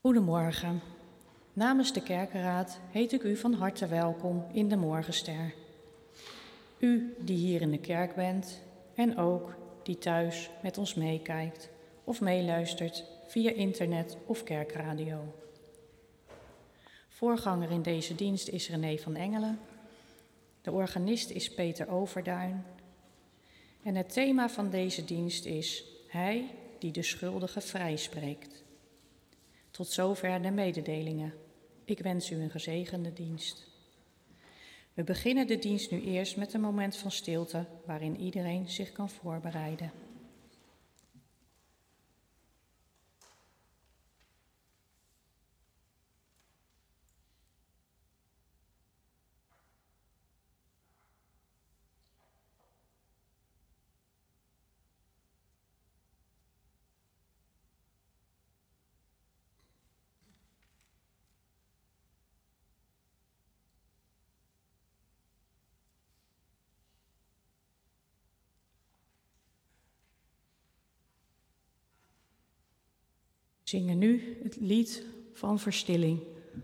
Goedemorgen. Namens de kerkenraad heet ik u van harte welkom in de Morgenster. U die hier in de kerk bent en ook die thuis met ons meekijkt of meeluistert via internet of kerkradio. Voorganger in deze dienst is René van Engelen. De organist is Peter Overduin. En het thema van deze dienst is Hij die de schuldige vrijspreekt. Tot zover de mededelingen. Ik wens u een gezegende dienst. We beginnen de dienst nu eerst met een moment van stilte waarin iedereen zich kan voorbereiden. We zingen nu het lied van verstilling.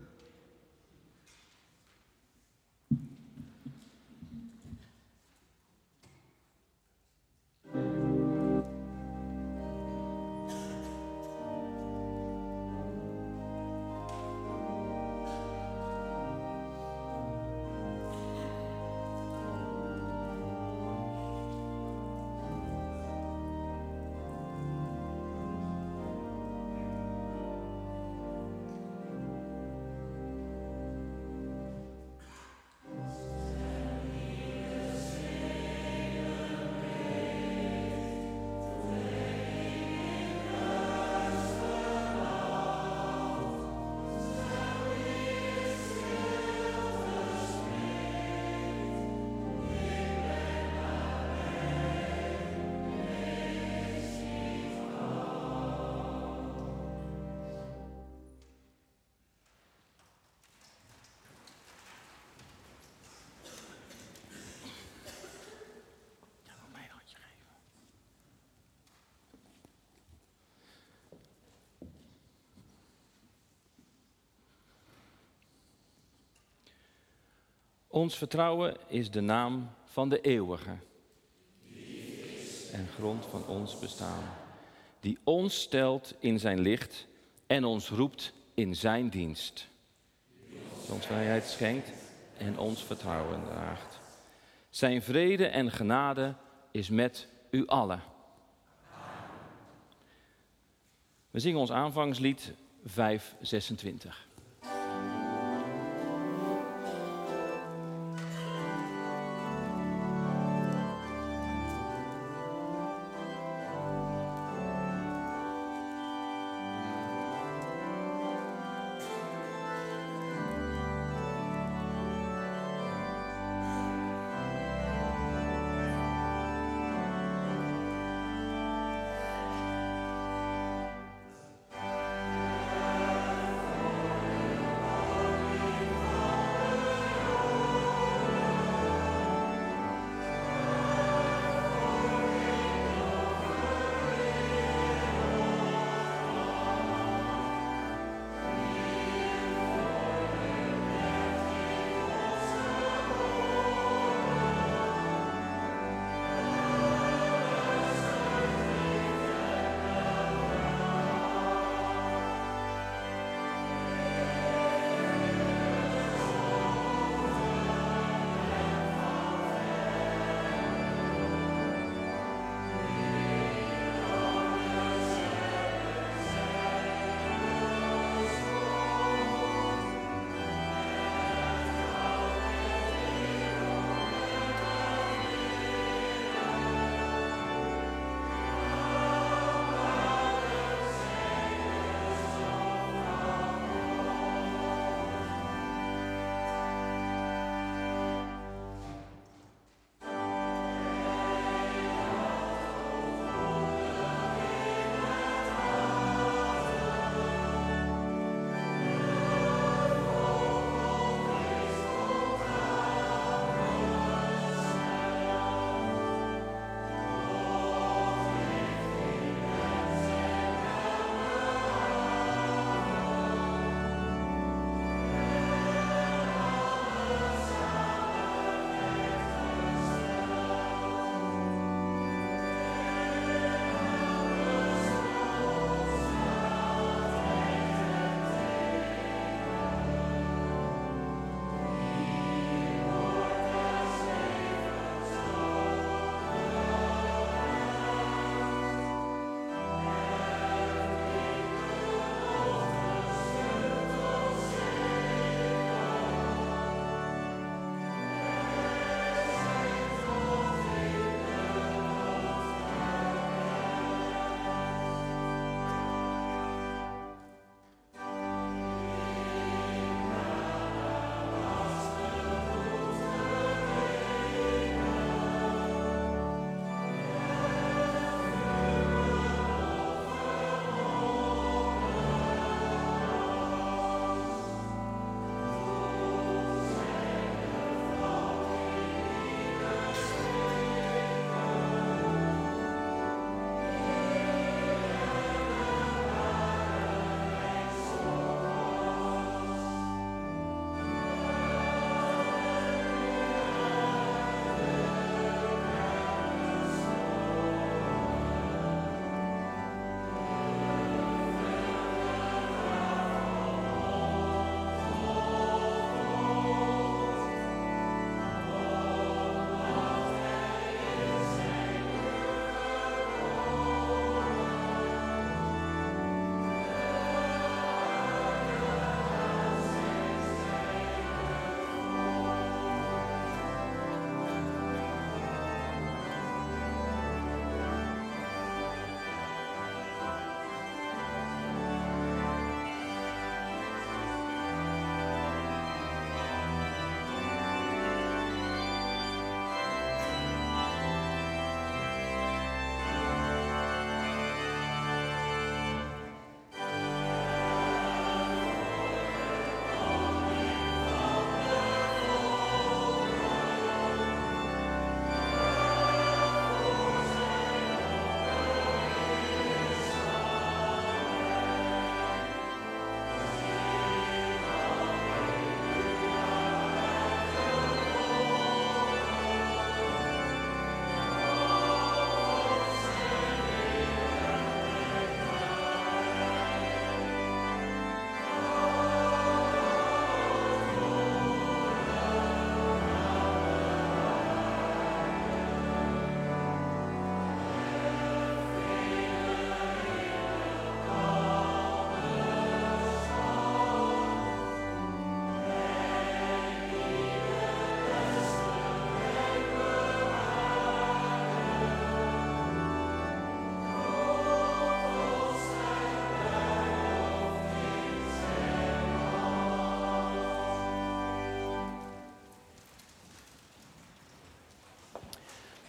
Ons vertrouwen is de naam van de eeuwige en grond van ons bestaan, die ons stelt in zijn licht en ons roept in zijn dienst, die ons vrijheid schenkt en ons vertrouwen draagt. Zijn vrede en genade is met u allen. We zingen ons aanvangslied 526.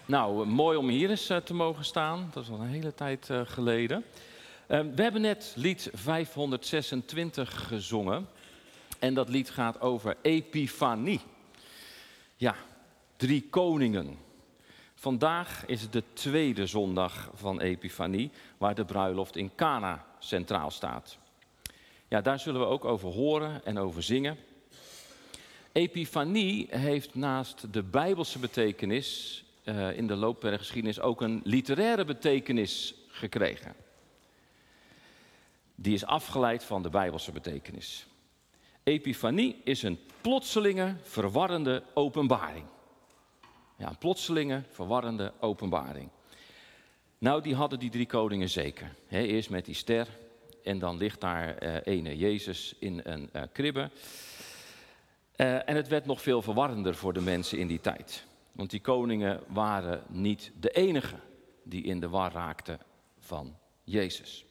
Nou, mooi om hier eens te mogen staan. Dat is al een hele tijd geleden. We hebben net lied 526 gezongen. En dat lied gaat over Epifanie. Ja, 3 koningen. Vandaag is het de tweede zondag van Epifanie, waar de bruiloft in Cana centraal staat. Ja, daar zullen we ook over horen en over zingen. Epifanie heeft naast de Bijbelse betekenis in de loop der geschiedenis ook een literaire betekenis gekregen. Die is afgeleid van de Bijbelse betekenis. Epifanie is een plotselinge, verwarrende openbaring. Ja, een plotselinge, verwarrende openbaring. Nou, die hadden die 3 koningen zeker. Eerst met die ster en dan ligt daar ene Jezus in een kribbe. En het werd nog veel verwarrender voor de mensen in die tijd. Want die koningen waren niet de enige die in de war raakten van Jezus.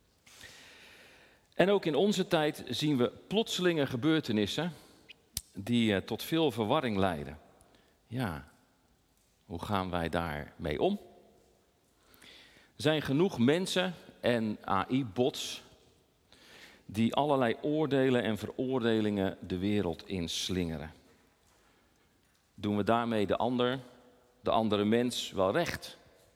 En ook in onze tijd zien we plotselinge gebeurtenissen die tot veel verwarring leiden. Ja, hoe gaan wij daarmee om? Er zijn genoeg mensen en AI-bots die allerlei oordelen en veroordelingen de wereld inslingeren. Doen we daarmee de andere mens wel recht?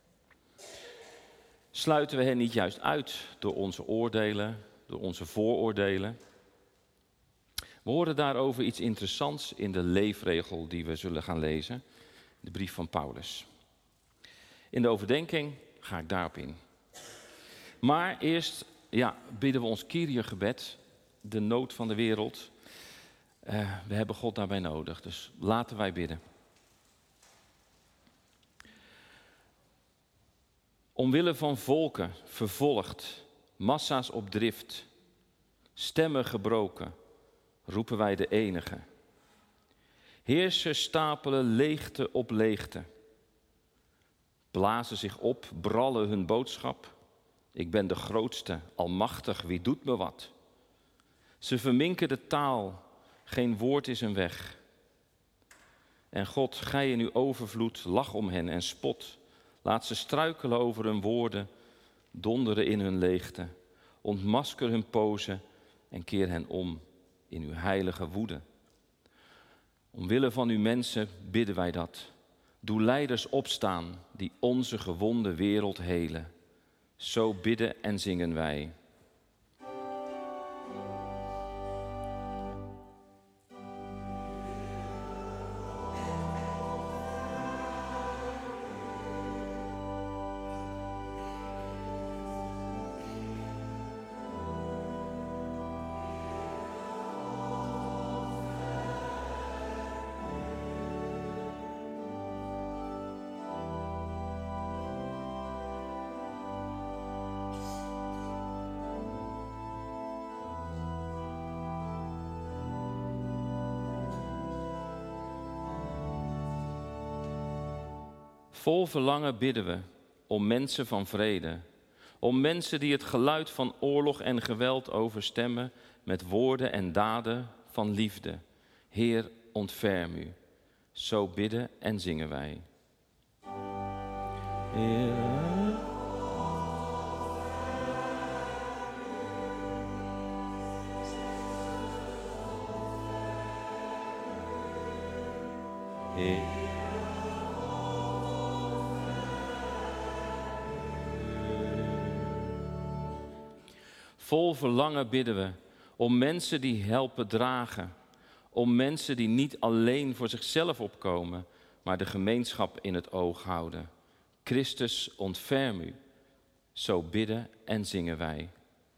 Sluiten we hen niet juist uit door onze oordelen, door onze vooroordelen? We horen daarover iets interessants in de leefregel die we zullen gaan lezen, de brief van Paulus. In de overdenking ga ik daarop in. Maar eerst bidden we ons Kyrie-gebed, de nood van de wereld. We hebben God daarbij nodig, dus laten wij bidden. Omwille van volken vervolgd, massa's op drift, stemmen gebroken, roepen wij de enige. Heersers stapelen leegte op leegte. Blazen zich op, brallen hun boodschap. Ik ben de grootste, almachtig, wie doet me wat? Ze verminken de taal, geen woord is een weg. En God, gij in uw overvloed, lach om hen en spot. Laat ze struikelen over hun woorden, donderen in hun leegte. Ontmasker hun pose en keer hen om in uw heilige woede. Omwille van uw mensen bidden wij dat. Doe leiders opstaan die onze gewonde wereld helen. Zo bidden en zingen wij. Vol verlangen bidden we om mensen van vrede, om mensen die het geluid van oorlog en geweld overstemmen met woorden en daden van liefde. Heer, ontferm u. Zo bidden en zingen wij. Heer. Heer. Vol verlangen bidden we om mensen die helpen dragen. Om mensen die niet alleen voor zichzelf opkomen, maar de gemeenschap in het oog houden. Christus, ontferm u. Zo bidden en zingen wij.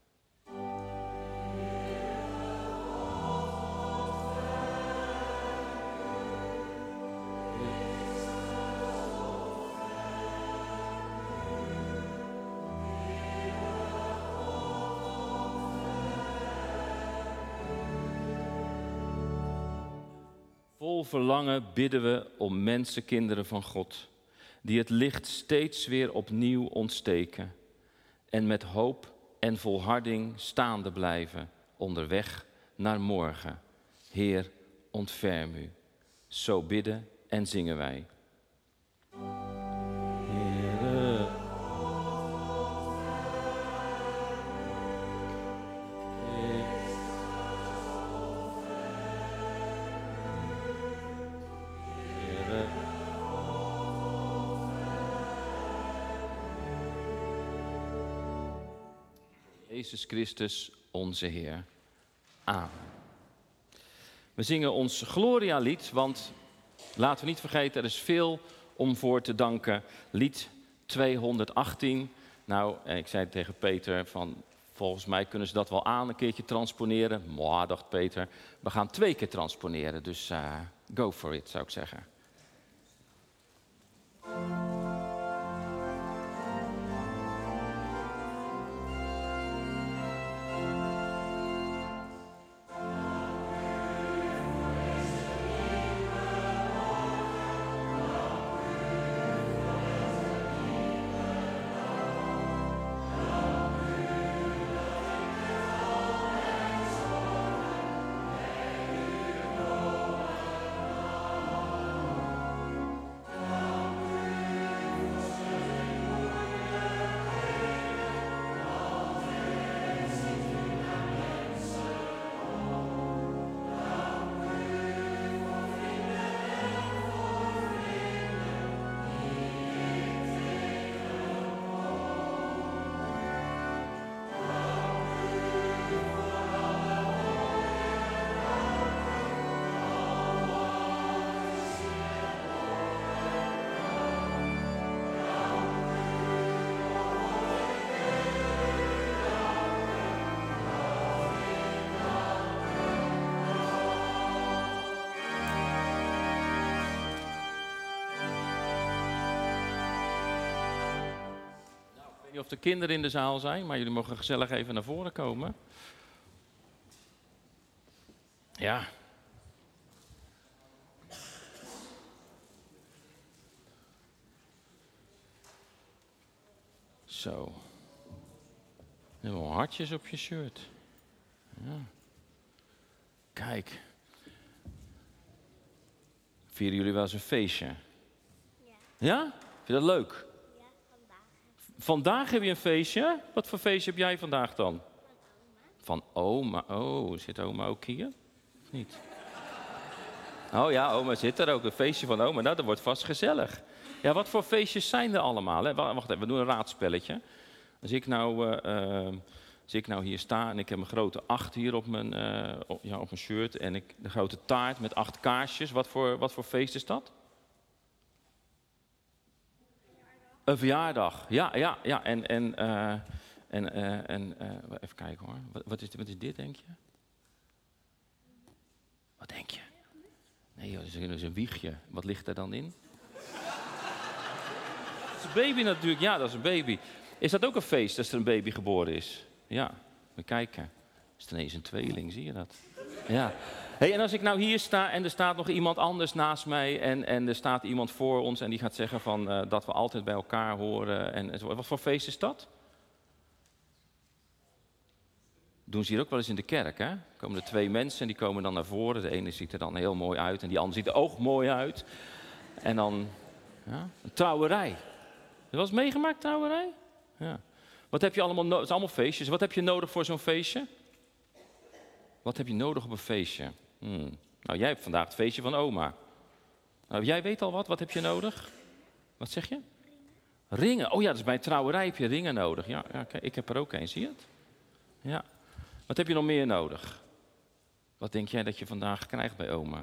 Vol verlangen bidden we om mensenkinderen van God, die het licht steeds weer opnieuw ontsteken en met hoop en volharding staande blijven onderweg naar morgen. Heer, ontferm u. Zo bidden en zingen wij. Jezus Christus, onze Heer. Amen. We zingen ons Gloria-lied, want laten we niet vergeten, er is veel om voor te danken. Lied 218. Nou, ik zei tegen Peter van, volgens mij kunnen ze dat wel aan een keertje transponeren. Mwah, dacht Peter. We gaan 2 keer transponeren, dus go for it, zou ik zeggen. Of de kinderen in de zaal zijn, maar jullie mogen gezellig even naar voren komen. Ja. Zo. Je hebt wel hartjes op je shirt. Ja. Kijk. Vieren jullie wel eens een feestje? Ja. Ja? Vind je dat leuk? Ja, vandaag. Vandaag heb je een feestje. Wat voor feestje heb jij vandaag dan? Van oma. Oh, zit oma ook hier? Of niet? Oh ja, oma zit er ook. Een feestje van oma. Nou, dat wordt vast gezellig. Ja, wat voor feestjes zijn er allemaal? Hè? Wacht even, we doen een raadspelletje. Als ik nou hier sta en ik heb een grote 8 hier op mijn shirt en de grote taart met 8 kaarsjes. Wat voor feest is dat? Een verjaardag. Ja. Even kijken hoor. Wat is dit, denk je? Wat denk je? Nee joh, dat is een wiegje. Wat ligt er dan in? Dat is een baby natuurlijk. Ja, dat is een baby. Is dat ook een feest als er een baby geboren is? Ja, we kijken. Is het ineens een tweeling, zie je dat? Ja. Hey, en als ik nou hier sta en er staat nog iemand anders naast mij en er staat iemand voor ons en die gaat zeggen van, dat we altijd bij elkaar horen. En wat voor feest is dat? Doen ze hier ook wel eens in de kerk, hè? Er komen er 2 mensen en die komen dan naar voren. De ene ziet er dan heel mooi uit en die andere ziet er ook mooi uit. En dan, ja, een trouwerij. Heb je wel eens meegemaakt, trouwerij? Ja. Wat heb je allemaal nodig? Het zijn allemaal feestjes. Wat heb je nodig voor zo'n feestje? Wat heb je nodig op een feestje? Nou, jij hebt vandaag het feestje van oma. Nou, jij weet al wat. Wat heb je nodig? Wat zeg je? Ringen. Oh ja, dus bij een trouwerij heb je ringen nodig. Ja, kijk, ik heb er ook een, zie je het? Ja. Wat heb je nog meer nodig? Wat denk jij dat je vandaag krijgt bij oma?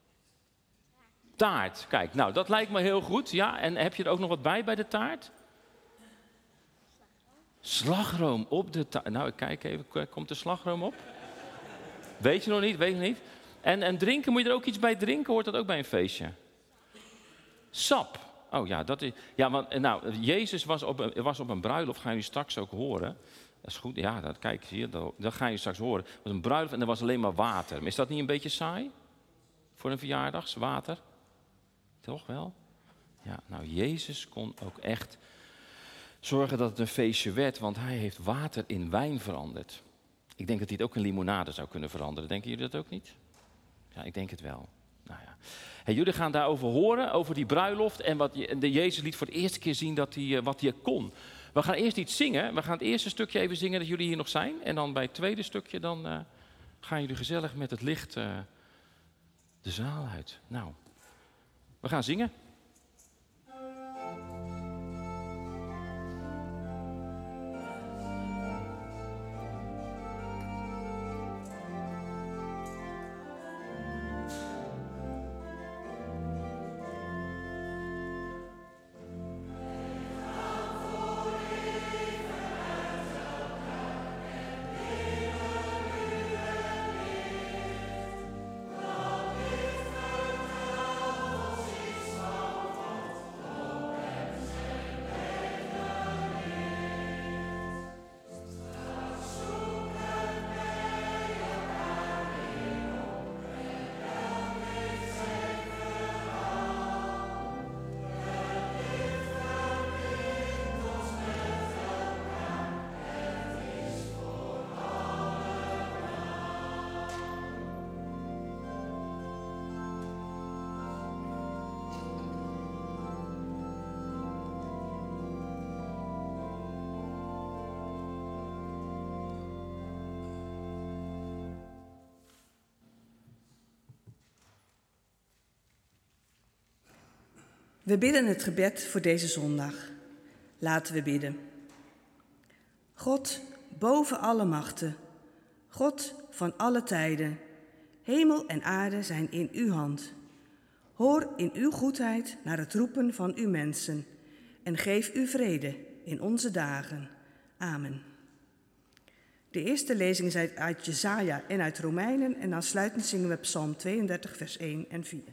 Taart. Kijk, nou, dat lijkt me heel goed. Ja, en heb je er ook nog wat bij de taart? Slagroom op de taart. Nou, ik kijk even. Komt de slagroom op? Weet je nog niet? Weet je niet? En drinken, moet je er ook iets bij drinken? Hoort dat ook bij een feestje? Sap. Oh ja, dat is... Ja, want nou, Jezus was op een bruiloft, ga je nu straks ook horen. Dat is goed, ja, kijk, zie je, dat ga je straks horen. Het was een bruiloft en er was alleen maar water. Is dat niet een beetje saai? Voor een verjaardagswater? Toch wel? Ja, nou, Jezus kon ook echt zorgen dat het een feestje werd, want hij heeft water in wijn veranderd. Ik denk dat hij het ook in limonade zou kunnen veranderen. Denken jullie dat ook niet? Ja, ik denk het wel. Nou ja. Hey, jullie gaan daarover horen, over die bruiloft. En Jezus liet voor de eerste keer zien wat hij kon. We gaan eerst iets zingen. We gaan het eerste stukje even zingen dat jullie hier nog zijn. En dan bij het tweede stukje dan gaan jullie gezellig met het licht de zaal uit. Nou, we gaan zingen. We bidden het gebed voor deze zondag. Laten we bidden. God, boven alle machten, God van alle tijden, hemel en aarde zijn in uw hand. Hoor in uw goedheid naar het roepen van uw mensen en geef u vrede in onze dagen. Amen. De eerste lezing is uit Jesaja en uit Romeinen en aansluitend zingen we Psalm 32, vers 1 en 4.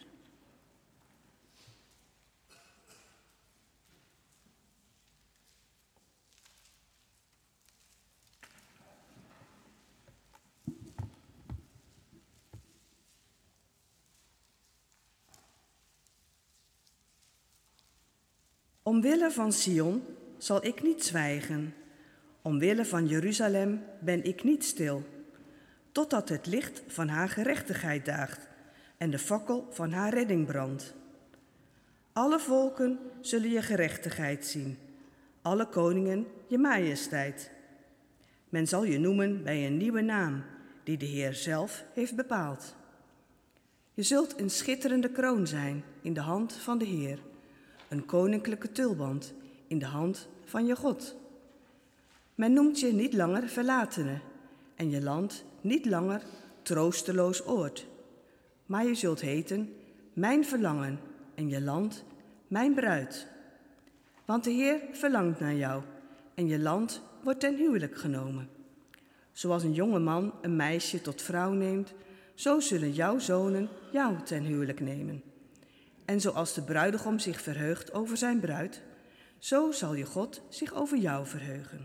Omwille van Sion zal ik niet zwijgen. Omwille van Jeruzalem ben ik niet stil, totdat het licht van haar gerechtigheid daagt en de fakkel van haar redding brandt. Alle volken zullen je gerechtigheid zien, alle koningen je majesteit. Men zal je noemen bij een nieuwe naam, die de Heer zelf heeft bepaald. Je zult een schitterende kroon zijn in de hand van de Heer, een koninklijke tulband in de hand van je God. Men noemt je niet langer verlatene en je land niet langer troosteloos oord. Maar je zult heten mijn verlangen en je land mijn bruid. Want de Heer verlangt naar jou en je land wordt ten huwelijk genomen. Zoals een jonge man een meisje tot vrouw neemt, zo zullen jouw zonen jou ten huwelijk nemen. En zoals de bruidegom zich verheugt over zijn bruid, zo zal je God zich over jou verheugen.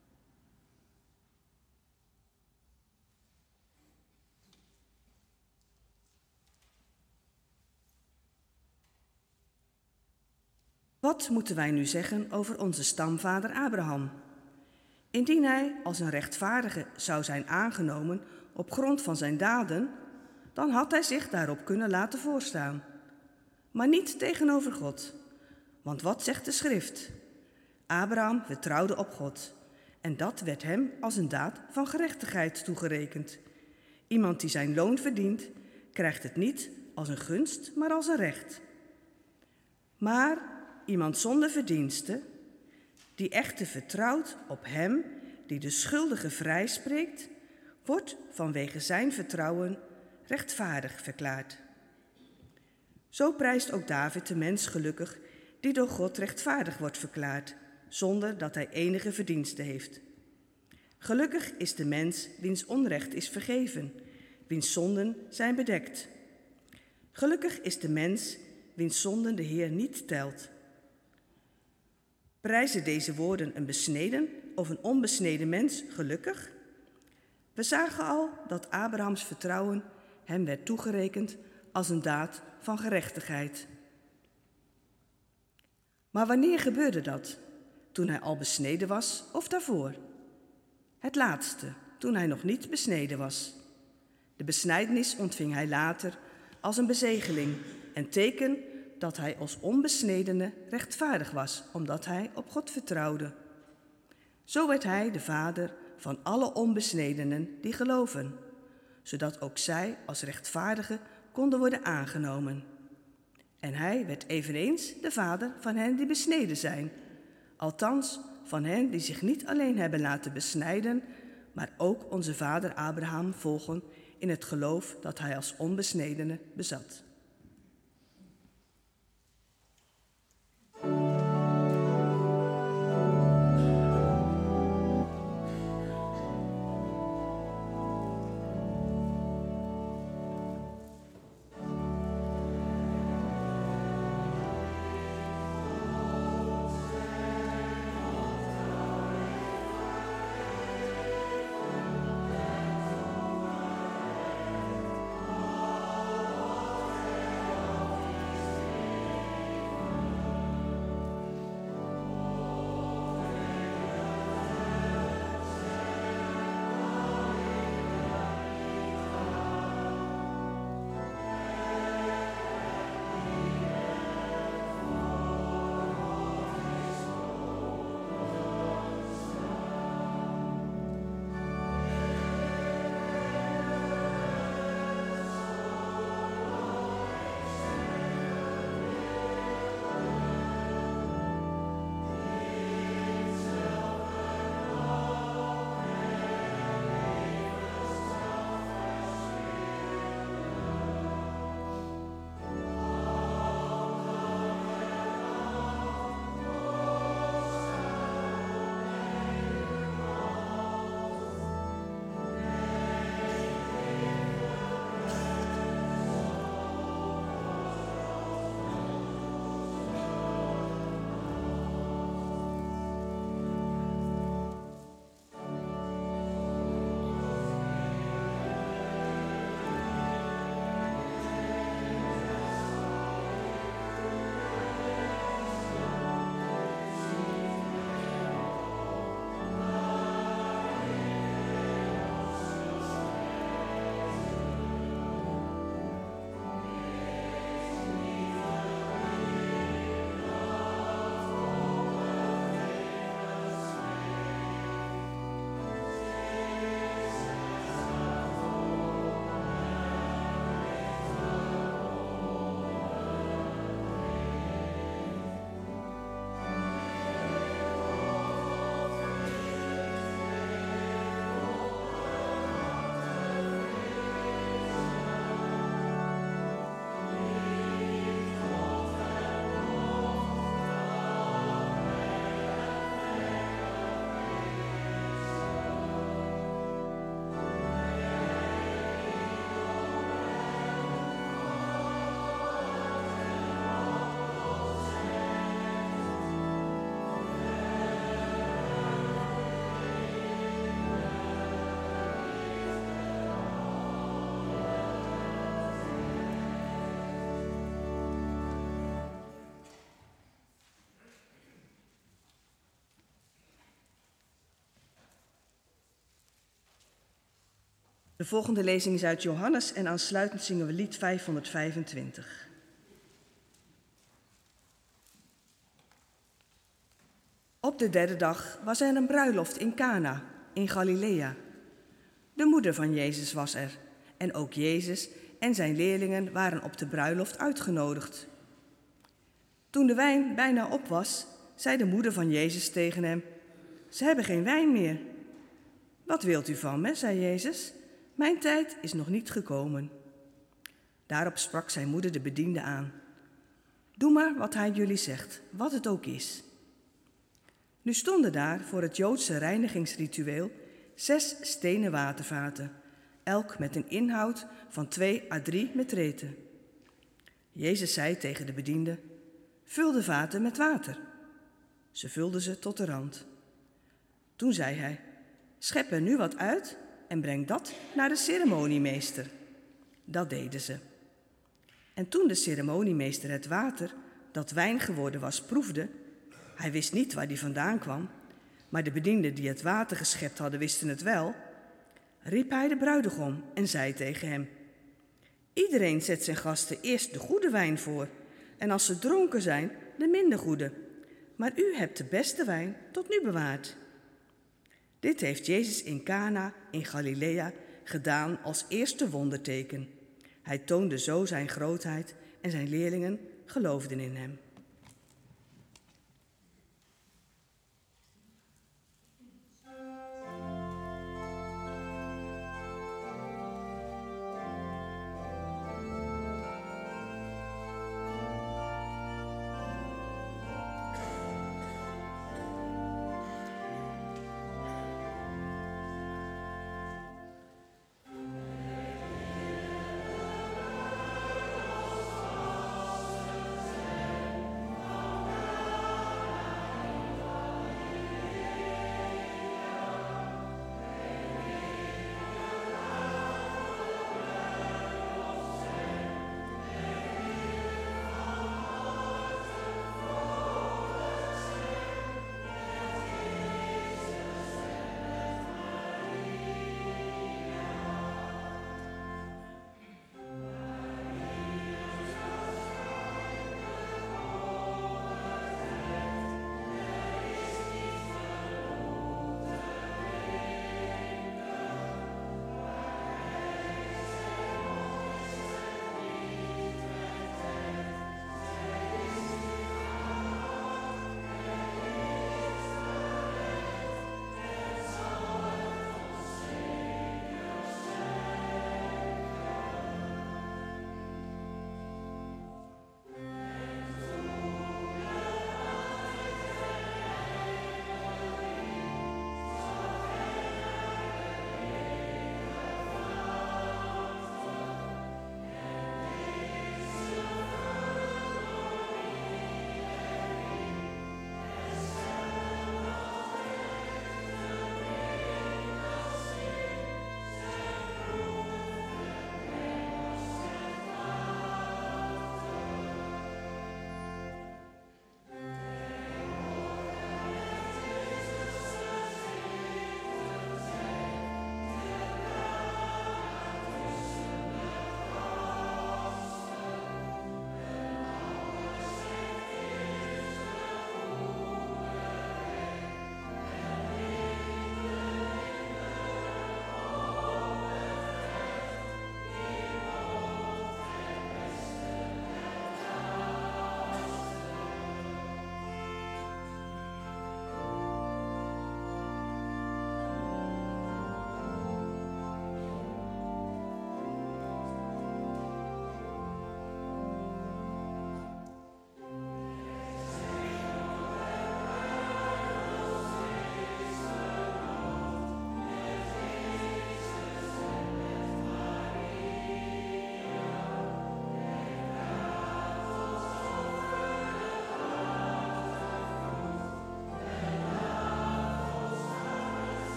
Wat moeten wij nu zeggen over onze stamvader Abraham? Indien hij als een rechtvaardige zou zijn aangenomen op grond van zijn daden, dan had hij zich daarop kunnen laten voorstaan. Maar niet tegenover God. Want wat zegt de schrift? Abraham vertrouwde op God en dat werd hem als een daad van gerechtigheid toegerekend. Iemand die zijn loon verdient, krijgt het niet als een gunst, maar als een recht. Maar iemand zonder verdienste, die echter vertrouwt op hem die de schuldige vrijspreekt, wordt vanwege zijn vertrouwen rechtvaardig verklaard. Zo prijst ook David de mens gelukkig die door God rechtvaardig wordt verklaard, zonder dat hij enige verdienste heeft. Gelukkig is de mens wiens onrecht is vergeven, wiens zonden zijn bedekt. Gelukkig is de mens wiens zonden de Heer niet telt. Prijzen deze woorden een besneden of een onbesneden mens gelukkig? We zagen al dat Abrahams vertrouwen hem werd toegerekend als een daad van gerechtigheid. Maar wanneer gebeurde dat? Toen hij al besneden was of daarvoor? Het laatste, toen hij nog niet besneden was. De besnijdenis ontving hij later als een bezegeling en teken dat hij als onbesnedene rechtvaardig was, omdat hij op God vertrouwde. Zo werd hij de vader van alle onbesnedenen die geloven, zodat ook zij als rechtvaardigen konden worden aangenomen. En hij werd eveneens de vader van hen die besneden zijn, althans van hen die zich niet alleen hebben laten besnijden, maar ook onze vader Abraham volgen in het geloof dat hij als onbesnedene bezat. De volgende lezing is uit Johannes en aansluitend zingen we lied 525. Op de derde dag was er een bruiloft in Cana, in Galilea. De moeder van Jezus was er en ook Jezus en zijn leerlingen waren op de bruiloft uitgenodigd. Toen de wijn bijna op was, zei de moeder van Jezus tegen hem: "Ze hebben geen wijn meer." "Wat wilt u van me?" zei Jezus. "Mijn tijd is nog niet gekomen." Daarop sprak zijn moeder de bediende aan: "Doe maar wat hij jullie zegt, wat het ook is." Nu stonden daar voor het Joodse reinigingsritueel 6 stenen watervaten, elk met een inhoud van 2 à 3 metreten. Jezus zei tegen de bediende: "Vul de vaten met water." Ze vulden ze tot de rand. Toen zei hij: "Schep er nu wat uit en breng dat naar de ceremoniemeester." Dat deden ze. En toen de ceremoniemeester het water, dat wijn geworden was, proefde, hij wist niet waar die vandaan kwam, maar de bedienden die het water geschept hadden wisten het wel, riep hij de bruidegom en zei tegen hem: "Iedereen zet zijn gasten eerst de goede wijn voor, en als ze dronken zijn, de minder goede. Maar u hebt de beste wijn tot nu bewaard." Dit heeft Jezus in Cana in Galilea gedaan als eerste wonderteken. Hij toonde zo zijn grootheid en zijn leerlingen geloofden in hem.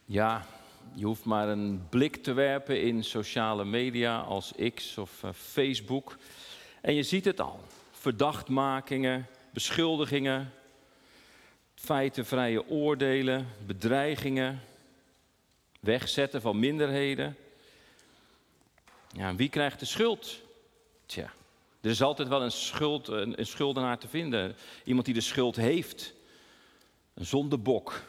Ja, je hoeft maar een blik te werpen in sociale media als X of Facebook. En je ziet het al. Verdachtmakingen, beschuldigingen, feitenvrije oordelen, bedreigingen, wegzetten van minderheden. Ja, wie krijgt de schuld? Tja, er is altijd wel een schuldenaar te vinden. Iemand die de schuld heeft. Een zondebok.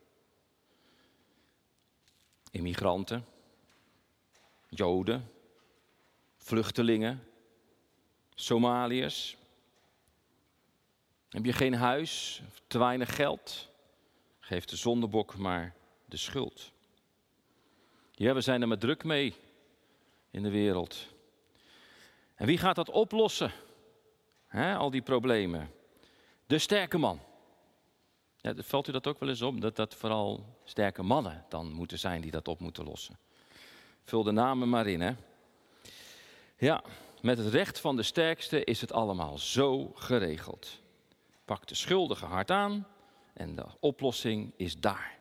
Immigranten, Joden, vluchtelingen, Somaliërs. Heb je geen huis, te weinig geld? Geef de zondebok maar de schuld. Ja, we zijn er maar druk mee in de wereld. En wie gaat dat oplossen? Al die problemen. De sterke man. Ja, valt u dat ook wel eens op? Dat vooral sterke mannen dan moeten zijn die dat op moeten lossen. Vul de namen maar in, hè. Ja, met het recht van de sterkste is het allemaal zo geregeld. Pak de schuldige hard aan en de oplossing is daar.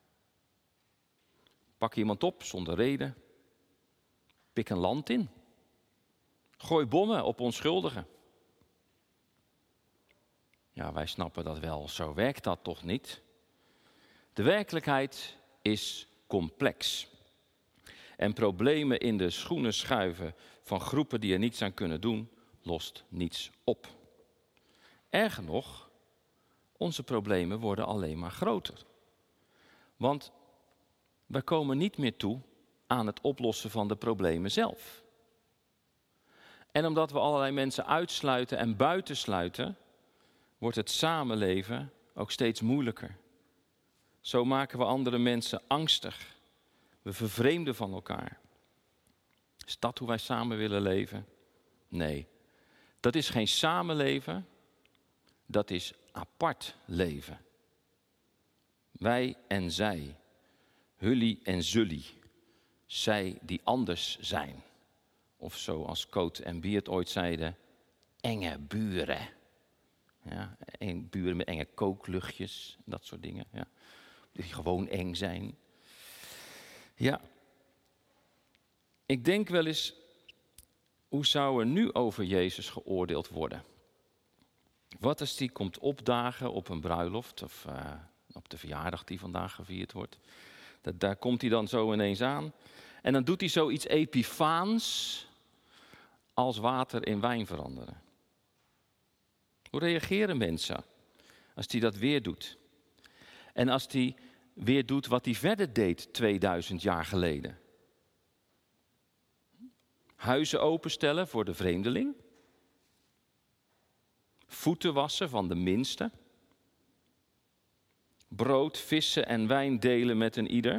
Pak iemand op zonder reden. Pik een land in. Gooi bommen op onschuldigen. Ja, wij snappen dat wel. Zo werkt dat toch niet? De werkelijkheid is complex. En problemen in de schoenen schuiven van groepen die er niets aan kunnen doen, lost niets op. Erger nog, onze problemen worden alleen maar groter. Want wij komen niet meer toe aan het oplossen van de problemen zelf. En omdat we allerlei mensen uitsluiten en buitensluiten, wordt het samenleven ook steeds moeilijker. Zo maken we andere mensen angstig. We vervreemden van elkaar. Is dat hoe wij samen willen leven? Nee, dat is geen samenleven, dat is apart leven. Wij en zij, hullie en zullie, zij die anders zijn. Of zoals Coot en Biert ooit zeiden, enge buren. Ja, buren met enge kookluchtjes, dat soort dingen. Ja. Die gewoon eng zijn. Ja, ik denk wel eens, hoe zou er nu over Jezus geoordeeld worden? Wat als die komt opdagen op een bruiloft of op de verjaardag die vandaag gevierd wordt? Daar komt hij dan zo ineens aan. En dan doet hij zoiets epifaans als water in wijn veranderen. Hoe reageren mensen als hij dat weer doet? En als hij weer doet wat hij verder deed 2000 jaar geleden? Huizen openstellen voor de vreemdeling. Voeten wassen van de minste. Brood, vissen en wijn delen met een ieder.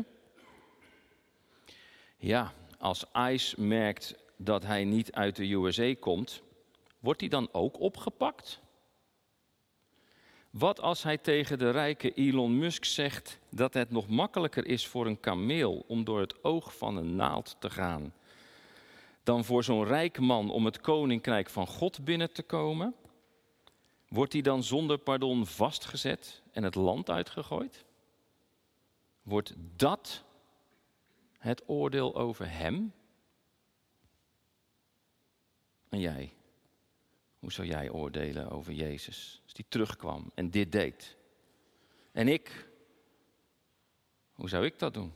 Ja, als ICE merkt dat hij niet uit de USA komt, wordt hij dan ook opgepakt? Wat als hij tegen de rijke Elon Musk zegt dat het nog makkelijker is voor een kameel om door het oog van een naald te gaan, dan voor zo'n rijk man om het koninkrijk van God binnen te komen? Wordt hij dan zonder pardon vastgezet en het land uitgegooid? Wordt dat het oordeel over hem? En jij? Hoe zou jij oordelen over Jezus als hij terugkwam en dit deed? En ik? Hoe zou ik dat doen?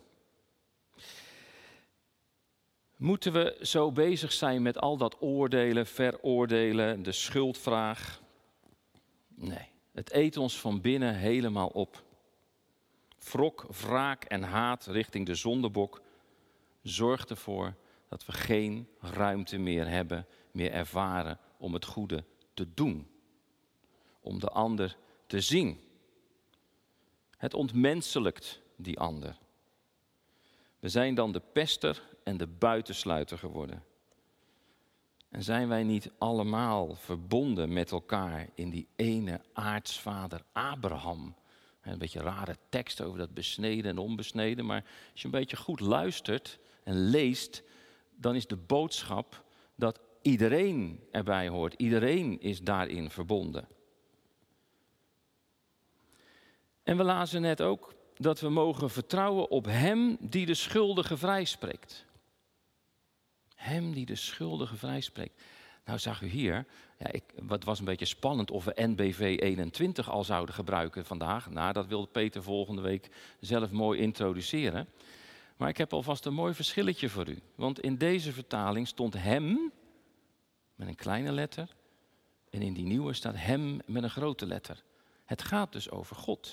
Moeten we zo bezig zijn met al dat oordelen, veroordelen, de schuldvraag? Nee, het eet ons van binnen helemaal op. Wrok, wraak en haat richting de zondebok zorgt ervoor dat we geen ruimte meer hebben, meer ervaren om het goede te doen. Om de ander te zien. Het ontmenselijkt die ander. We zijn dan de pester en de buitensluiter geworden. En zijn wij niet allemaal verbonden met elkaar in die ene aartsvader Abraham? Een beetje een rare tekst over dat besneden en onbesneden, maar als je een beetje goed luistert en leest, dan is de boodschap dat iedereen erbij hoort. Iedereen is daarin verbonden. En we lazen net ook dat we mogen vertrouwen op Hem die de schuldige vrijspreekt. Hem die de schuldige vrijspreekt. Nou zag u hier, het was een beetje spannend of we NBV 21 al zouden gebruiken vandaag. Nou, dat wil Peter volgende week zelf mooi introduceren. Maar ik heb alvast een mooi verschilletje voor u. Want in deze vertaling stond hem met een kleine letter. En in die nieuwe staat hem met een grote letter. Het gaat dus over God.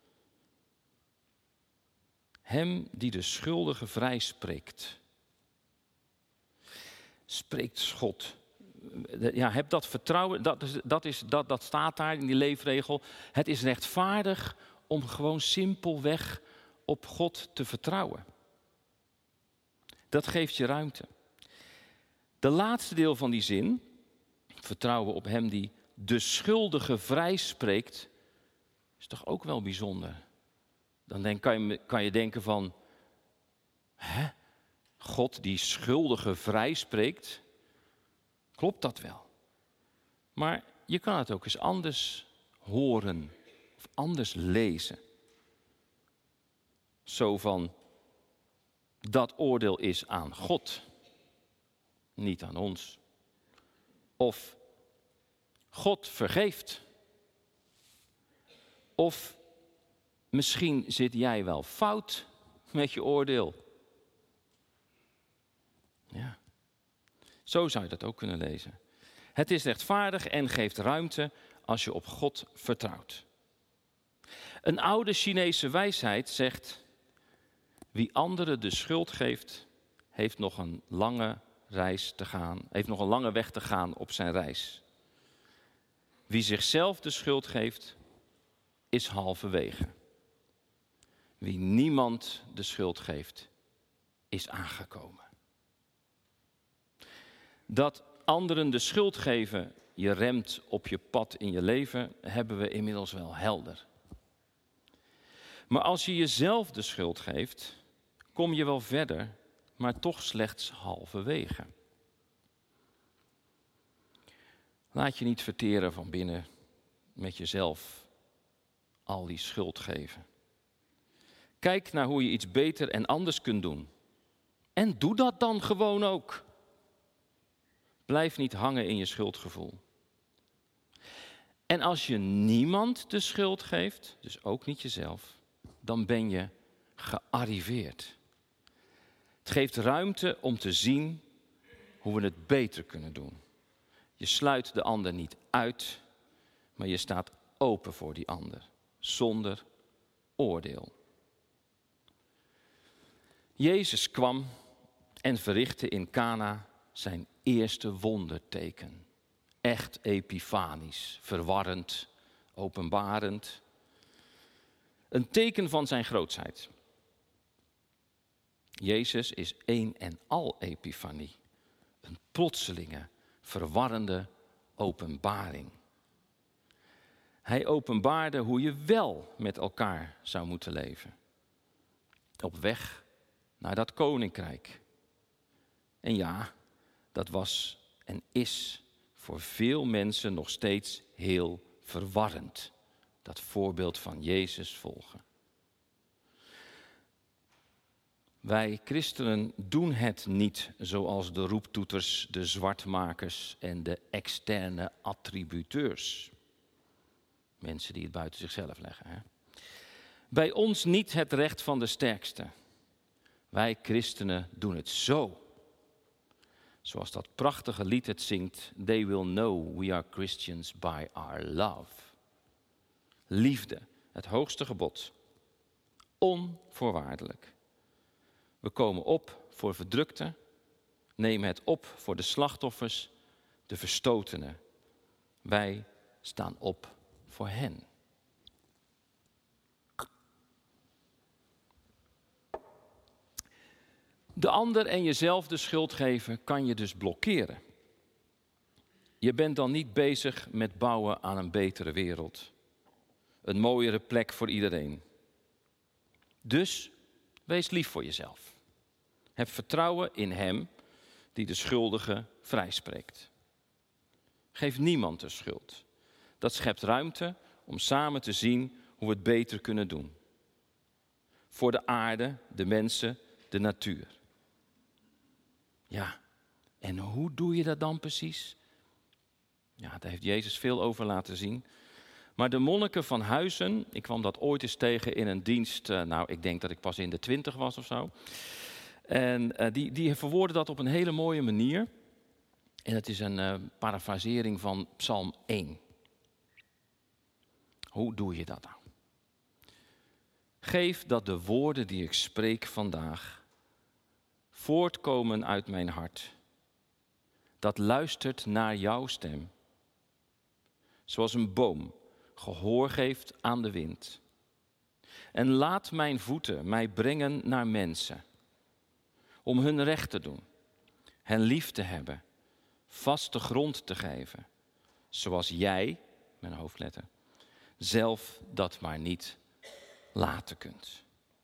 Hem die de schuldige vrijspreekt. Spreekt God. Ja, heb dat vertrouwen, dat staat daar in die leefregel. Het is rechtvaardig om gewoon simpelweg op God te vertrouwen. Dat geeft je ruimte. De laatste deel van die zin, vertrouwen op Hem die de schuldige vrijspreekt, is toch ook wel bijzonder. Dan kan je denken van, God die schuldige vrijspreekt, klopt dat wel? Maar je kan het ook eens anders horen of anders lezen. Zo van, dat oordeel is aan God, niet aan ons. Of God vergeeft. Of misschien zit jij wel fout met je oordeel. Ja, zo zou je dat ook kunnen lezen. Het is rechtvaardig en geeft ruimte als je op God vertrouwt. Een oude Chinese wijsheid zegt, wie anderen de schuld geeft, heeft nog een lange weg te gaan op zijn reis. Wie zichzelf de schuld geeft, is halverwege. Wie niemand de schuld geeft, is aangekomen. Dat anderen de schuld geven je remt op je pad in je leven, hebben we inmiddels wel helder. Maar als je jezelf de schuld geeft, kom je wel verder, maar toch slechts halverwege. Laat je niet verteren van binnen met jezelf al die schuld geven. Kijk naar hoe je iets beter en anders kunt doen. En doe dat dan gewoon ook. Blijf niet hangen in je schuldgevoel. En als je niemand de schuld geeft, dus ook niet jezelf, dan ben je gearriveerd. Het geeft ruimte om te zien hoe we het beter kunnen doen. Je sluit de ander niet uit, maar je staat open voor die ander, zonder oordeel. Jezus kwam en verrichtte in Kana zijn eerste wonderteken. Echt epifanisch, verwarrend, openbarend. Een teken van zijn grootsheid. Jezus is één en al epifanie. Een plotselinge, verwarrende openbaring. Hij openbaarde hoe je wel met elkaar zou moeten leven. Op weg naar dat koninkrijk. En ja, dat was en is voor veel mensen nog steeds heel verwarrend. Dat voorbeeld van Jezus volgen. Wij christenen doen het niet zoals de roeptoeters, de zwartmakers en de externe attributeurs. Mensen die het buiten zichzelf leggen. Hè? Bij ons niet het recht van de sterkste. Wij christenen doen het zo. Zoals dat prachtige lied het zingt. They will know we are Christians by our love. Liefde, het hoogste gebod. Onvoorwaardelijk. We komen op voor verdrukten, nemen het op voor de slachtoffers, de verstotenen. Wij staan op voor hen. De ander en jezelf de schuld geven kan je dus blokkeren. Je bent dan niet bezig met bouwen aan een betere wereld. Een mooiere plek voor iedereen. Dus wees lief voor jezelf. Heb vertrouwen in Hem die de schuldige vrijspreekt. Geef niemand de schuld. Dat schept ruimte om samen te zien hoe we het beter kunnen doen. voor de aarde, de mensen, de natuur. Ja, en hoe doe je dat dan precies? Ja, daar heeft Jezus veel over laten zien. Maar de monniken van Huizen, ik kwam dat ooit eens tegen in een dienst, ik denk dat ik pas in de 20 was of zo. En die verwoorden dat op een hele mooie manier. En het is een parafrasering van Psalm 1. Hoe doe je dat nou? Geef dat de woorden die ik spreek vandaag voortkomen uit mijn hart. Dat luistert naar jouw stem. Zoals een boom gehoor geeft aan de wind. En laat mijn voeten mij brengen naar mensen. Om hun recht te doen. Hen lief te hebben. Vaste grond te geven. Zoals jij, met een hoofdletter, zelf dat maar niet laten kunt.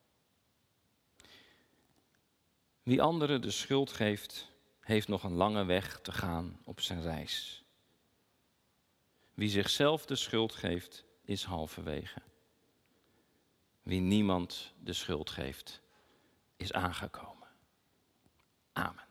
Wie anderen de schuld geeft, heeft nog een lange weg te gaan op zijn reis. Wie zichzelf de schuld geeft, is halverwege. Wie niemand de schuld geeft, is aangekomen. Amen.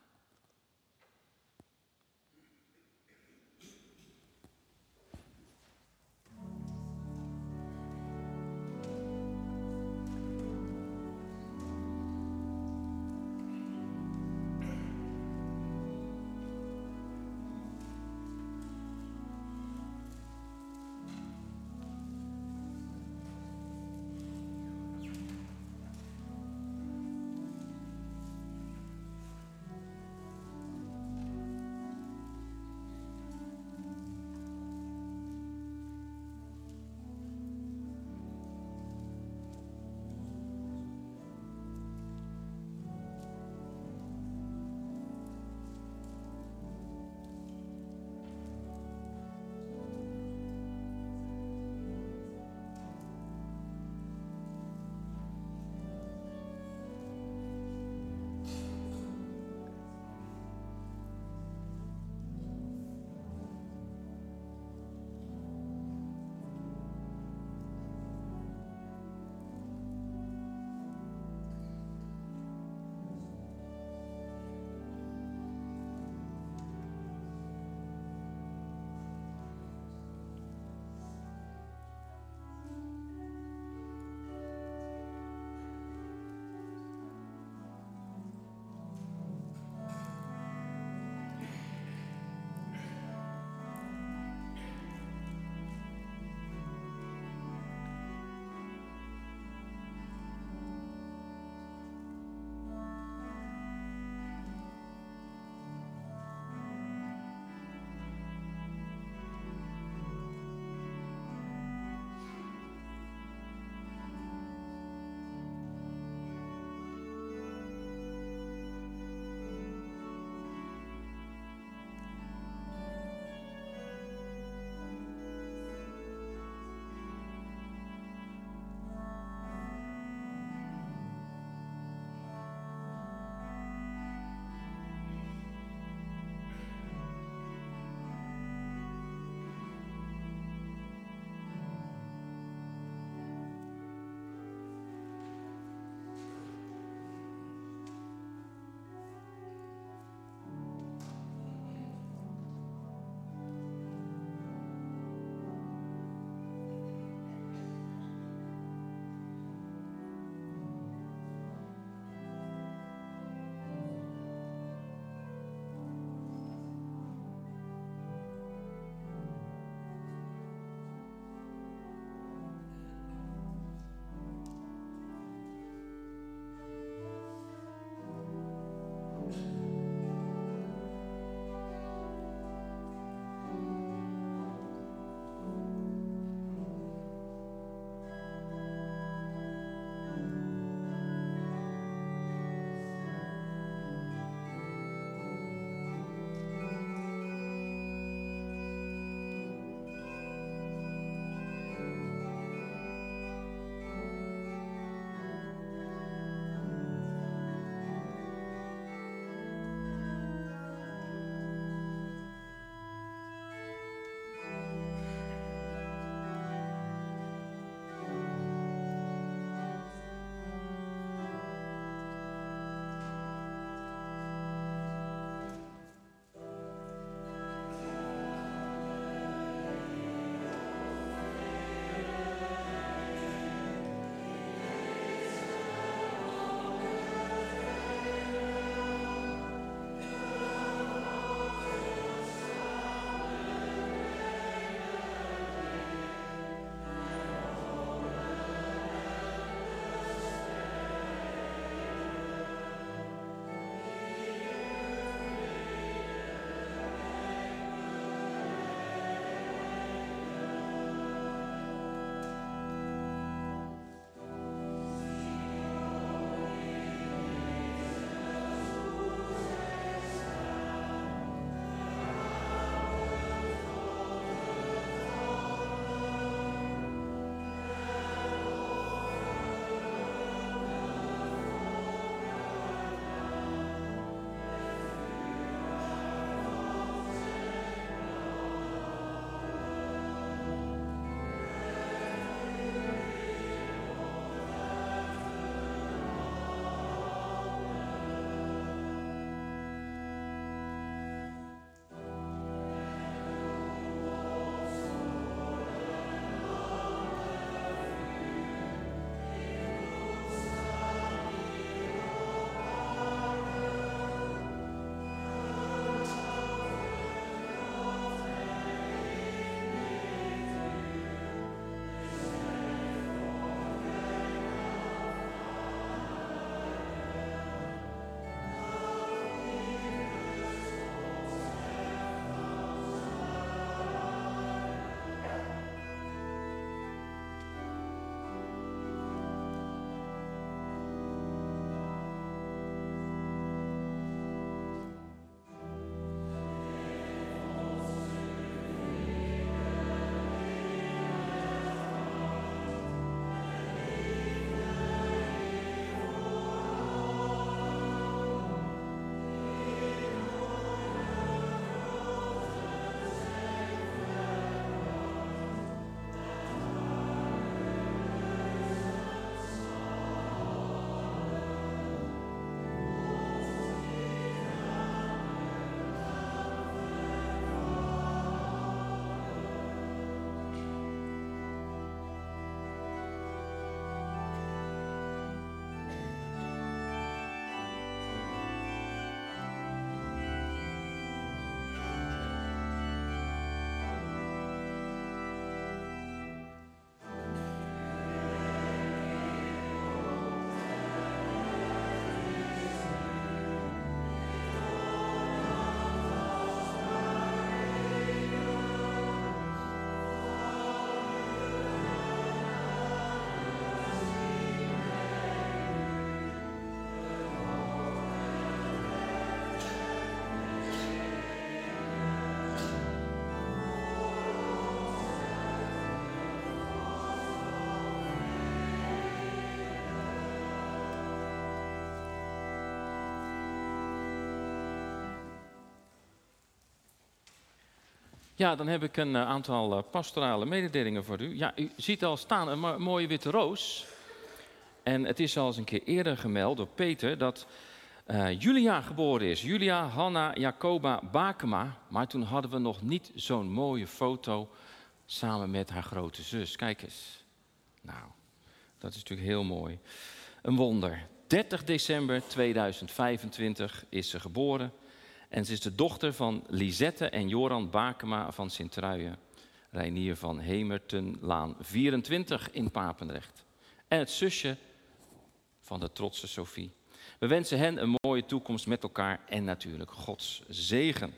Ja, dan heb ik een aantal pastorale mededelingen voor u. Ja, u ziet al staan een mooie witte roos. En het is al eens een keer eerder gemeld door Peter dat Julia geboren is. Julia Hanna Jacoba Bakema. Maar toen hadden we nog niet zo'n mooie foto samen met haar grote zus. Kijk eens. Nou, dat is natuurlijk heel mooi. Een wonder. 30 december 2025 is ze geboren. En ze is de dochter van Lisette en Joran Bakema van Sint-Truijen. Reinier van Hemertenlaan 24 in Papendrecht. En het zusje van de trotse Sophie. We wensen hen een mooie toekomst met elkaar en natuurlijk Gods zegen.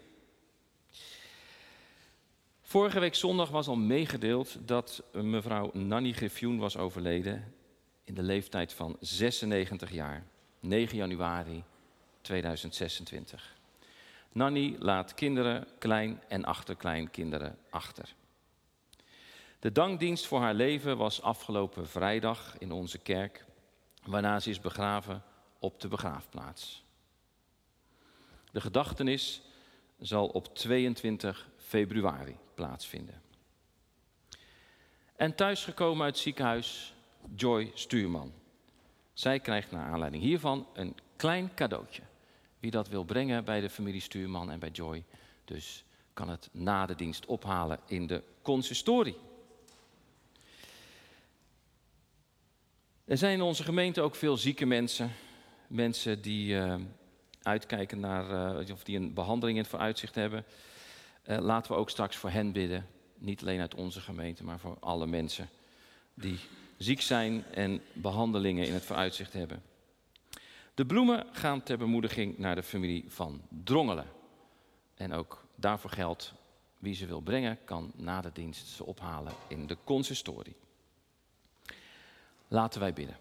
Vorige week zondag was al meegedeeld dat mevrouw Nanny Griffioen was overleden in de leeftijd van 96 jaar. 9 januari 2026. Nanny laat kinderen, klein- en achterkleinkinderen achter. De dankdienst voor haar leven was afgelopen vrijdag in onze kerk, waarna ze is begraven op de begraafplaats. De gedachtenis zal op 22 februari plaatsvinden. En thuisgekomen uit het ziekenhuis, Joy Stuurman. Zij krijgt naar aanleiding hiervan een klein cadeautje. Wie dat wil brengen bij de familie Stuurman en bij Joy, dus kan het na de dienst ophalen in de consistorie. Er zijn in onze gemeente ook veel zieke mensen. Mensen die uitkijken naar, of die een behandeling in het vooruitzicht hebben. Laten we ook straks voor hen bidden. Niet alleen uit onze gemeente, maar voor alle mensen die ziek zijn en behandelingen in het vooruitzicht hebben. De bloemen gaan ter bemoediging naar de familie van Drongelen. En ook daarvoor geldt, wie ze wil brengen, kan na de dienst ze ophalen in de consistorie. Laten wij bidden.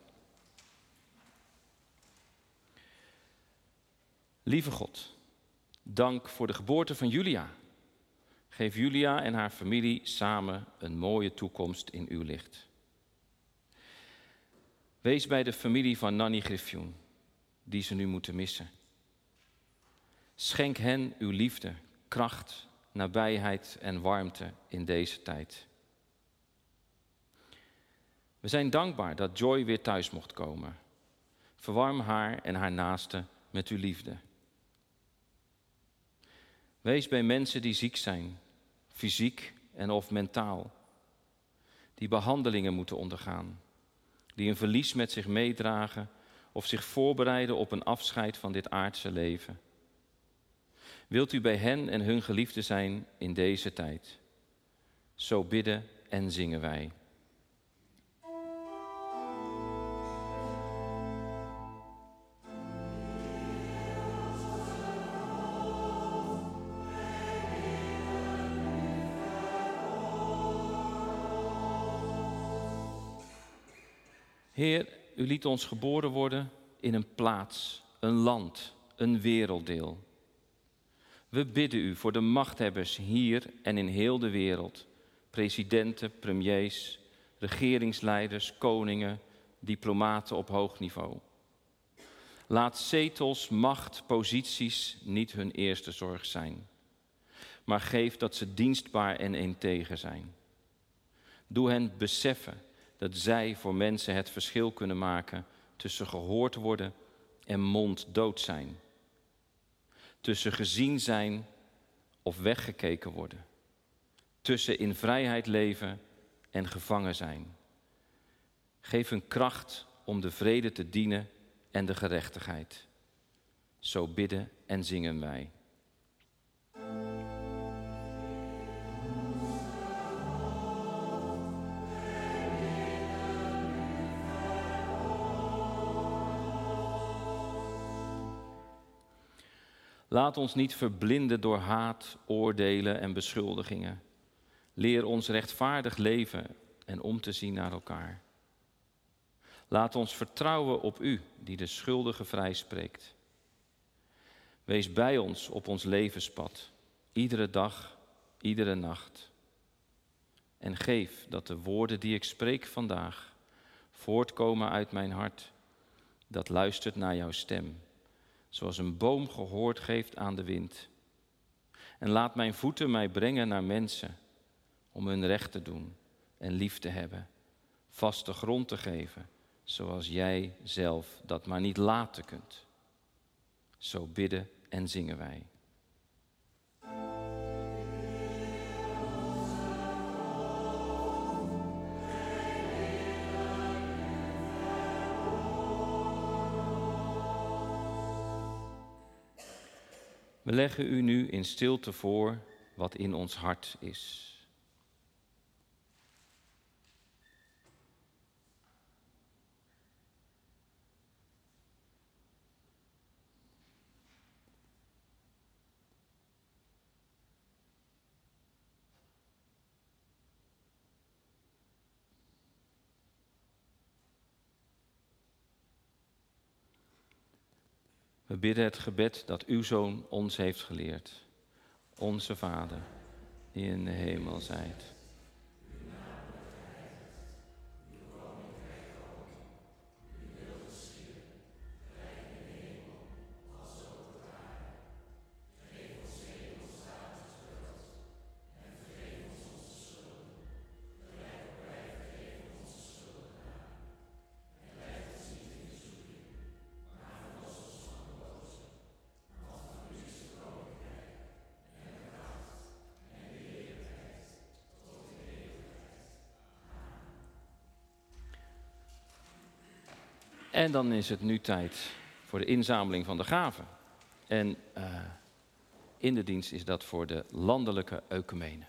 Lieve God, dank voor de geboorte van Julia. Geef Julia en haar familie samen een mooie toekomst in uw licht. Wees bij de familie van Nanny Griffioen, die ze nu moeten missen. Schenk hen uw liefde, kracht, nabijheid en warmte in deze tijd. We zijn dankbaar dat Joy weer thuis mocht komen. Verwarm haar en haar naasten met uw liefde. Wees bij mensen die ziek zijn, fysiek en of mentaal. Die behandelingen moeten ondergaan. Die een verlies met zich meedragen of zich voorbereiden op een afscheid van dit aardse leven. Wilt u bij hen en hun geliefden zijn in deze tijd? Zo bidden en zingen wij. Heer, u liet ons geboren worden in een plaats, een land, een werelddeel. We bidden u voor de machthebbers hier en in heel de wereld. Presidenten, premiers, regeringsleiders, koningen, diplomaten op hoog niveau. Laat zetels, macht, posities niet hun eerste zorg zijn. Maar geef dat ze dienstbaar en integer zijn. Doe hen beseffen dat zij voor mensen het verschil kunnen maken tussen gehoord worden en monddood zijn. Tussen gezien zijn of weggekeken worden. Tussen in vrijheid leven en gevangen zijn. Geef hun kracht om de vrede te dienen en de gerechtigheid. Zo bidden en zingen wij. Laat ons niet verblinden door haat, oordelen en beschuldigingen. Leer ons rechtvaardig leven en om te zien naar elkaar. Laat ons vertrouwen op u, die de schuldige vrijspreekt. Wees bij ons op ons levenspad, iedere dag, iedere nacht. En geef dat de woorden die ik spreek vandaag voortkomen uit mijn hart, dat luistert naar jouw stem. Zoals een boom gehoord geeft aan de wind. En laat mijn voeten mij brengen naar mensen, om hun recht te doen en lief te hebben, vaste grond te geven, zoals jij zelf dat maar niet laten kunt. Zo bidden en zingen wij. We leggen u nu in stilte voor wat in ons hart is. We bidden het gebed dat uw Zoon ons heeft geleerd. Onze Vader, die in de hemel zijt. En dan is het nu tijd voor de inzameling van de gaven. En in de dienst is dat voor de landelijke œkumene.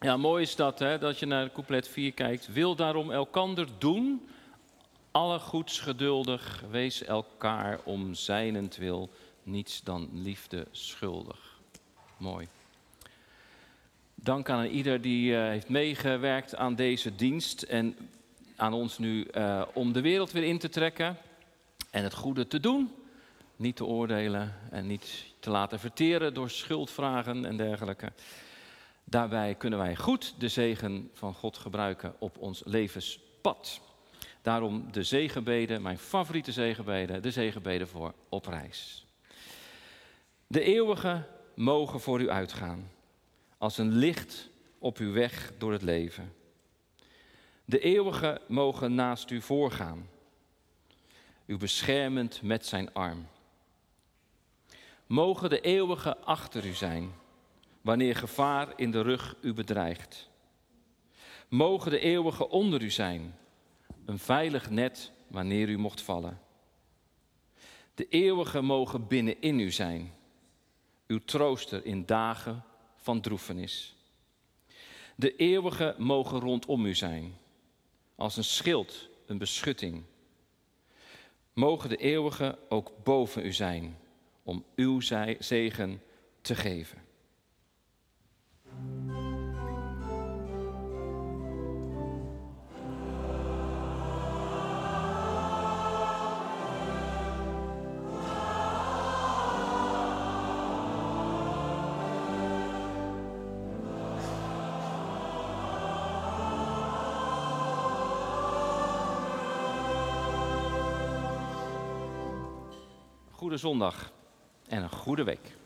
Ja, mooi is dat, hè, dat je naar couplet 4 kijkt. Wil daarom elkander doen, alle goeds geduldig, wees elkaar om zijnentwil niets dan liefde schuldig. Mooi. Dank aan ieder die heeft meegewerkt aan deze dienst en aan ons nu om de wereld weer in te trekken en het goede te doen. Niet te oordelen en niet te laten verteren door schuldvragen en dergelijke. Daarbij kunnen wij goed de zegen van God gebruiken op ons levenspad. Daarom de zegenbeden, mijn favoriete zegenbeden, de zegenbeden voor op reis. De eeuwige mogen voor u uitgaan, als een licht op uw weg door het leven. De eeuwige mogen naast u voorgaan, u beschermend met zijn arm. Mogen de eeuwige achter u zijn, wanneer gevaar in de rug u bedreigt. Mogen de eeuwige onder u zijn, een veilig net wanneer u mocht vallen. De eeuwige mogen binnenin u zijn, uw trooster in dagen van droefenis. De eeuwige mogen rondom u zijn, als een schild, een beschutting. Mogen de eeuwige ook boven u zijn, om uw zegen te geven. Goede zondag en een goede week.